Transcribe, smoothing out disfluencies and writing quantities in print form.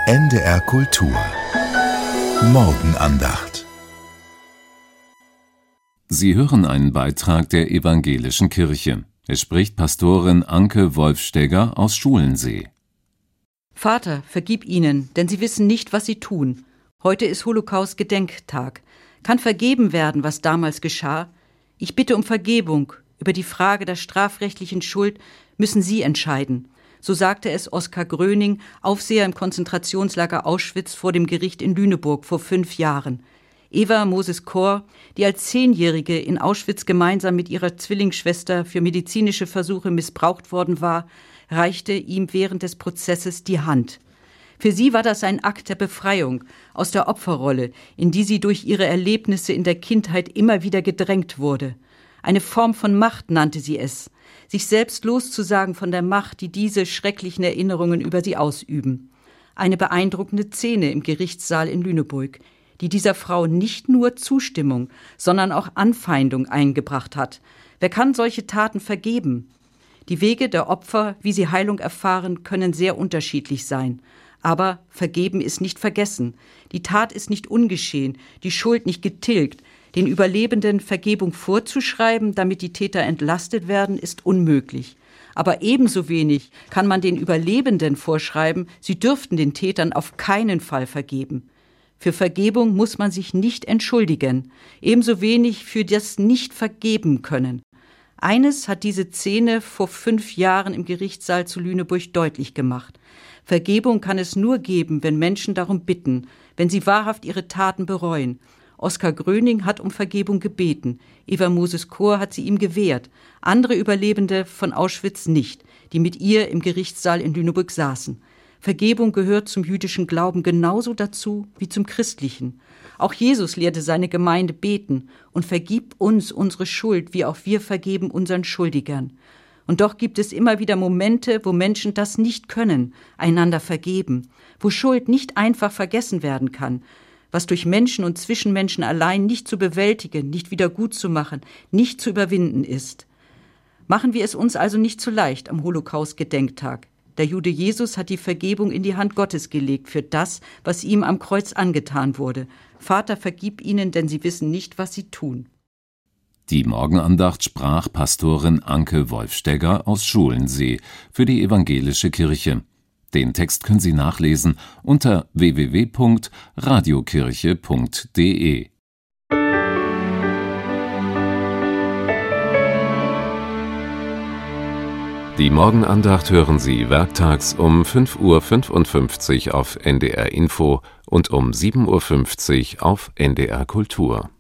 NDR Kultur Morgenandacht. Sie hören einen Beitrag der Evangelischen Kirche. Es spricht Pastorin Anke Wolfstegger aus Schulensee. Vater, vergib ihnen, denn sie wissen nicht, was sie tun. Heute ist Holocaust-Gedenktag. Kann vergeben werden, was damals geschah? Ich bitte um Vergebung. Über die Frage der strafrechtlichen Schuld müssen Sie entscheiden. So sagte es Oskar Gröning, Aufseher im Konzentrationslager Auschwitz vor dem Gericht in Lüneburg vor 5 Jahren. Eva Moses Kor, die als 10-Jährige in Auschwitz gemeinsam mit ihrer Zwillingsschwester für medizinische Versuche missbraucht worden war, reichte ihm während des Prozesses die Hand. Für sie war das ein Akt der Befreiung aus der Opferrolle, in die sie durch ihre Erlebnisse in der Kindheit immer wieder gedrängt wurde. Eine Form von Macht nannte sie es, sich selbst loszusagen von der Macht, die diese schrecklichen Erinnerungen über sie ausüben. Eine beeindruckende Szene im Gerichtssaal in Lüneburg, die dieser Frau nicht nur Zustimmung, sondern auch Anfeindung eingebracht hat. Wer kann solche Taten vergeben? Die Wege der Opfer, wie sie Heilung erfahren, können sehr unterschiedlich sein. Aber vergeben ist nicht vergessen. Die Tat ist nicht ungeschehen, die Schuld nicht getilgt. Den Überlebenden Vergebung vorzuschreiben, damit die Täter entlastet werden, ist unmöglich. Aber ebenso wenig kann man den Überlebenden vorschreiben, sie dürften den Tätern auf keinen Fall vergeben. Für Vergebung muss man sich nicht entschuldigen, ebenso wenig für das Nicht-Vergeben können. Eines hat diese Szene vor 5 Jahren im Gerichtssaal zu Lüneburg deutlich gemacht. Vergebung kann es nur geben, wenn Menschen darum bitten, wenn sie wahrhaft ihre Taten bereuen. Oskar Gröning hat um Vergebung gebeten. Eva Moses Kor hat sie ihm gewährt. Andere Überlebende von Auschwitz nicht, die mit ihr im Gerichtssaal in Lüneburg saßen. Vergebung gehört zum jüdischen Glauben genauso dazu wie zum christlichen. Auch Jesus lehrte seine Gemeinde beten und vergib uns unsere Schuld, wie auch wir vergeben unseren Schuldigern. Und doch gibt es immer wieder Momente, wo Menschen das nicht können, einander vergeben, wo Schuld nicht einfach vergessen werden kann, was durch Menschen und Zwischenmenschen allein nicht zu bewältigen, nicht wieder gut zu machen, nicht zu überwinden ist. Machen wir es uns also nicht zu leicht am Holocaust-Gedenktag. Der Jude Jesus hat die Vergebung in die Hand Gottes gelegt für das, was ihm am Kreuz angetan wurde. Vater, vergib ihnen, denn sie wissen nicht, was sie tun. Die Morgenandacht sprach Pastorin Anke Wolfstegger aus Schulensee für die Evangelische Kirche. Den Text können Sie nachlesen unter www.radiokirche.de. Die Morgenandacht hören Sie werktags um 5:55 Uhr auf NDR Info und um 7:50 Uhr auf NDR Kultur.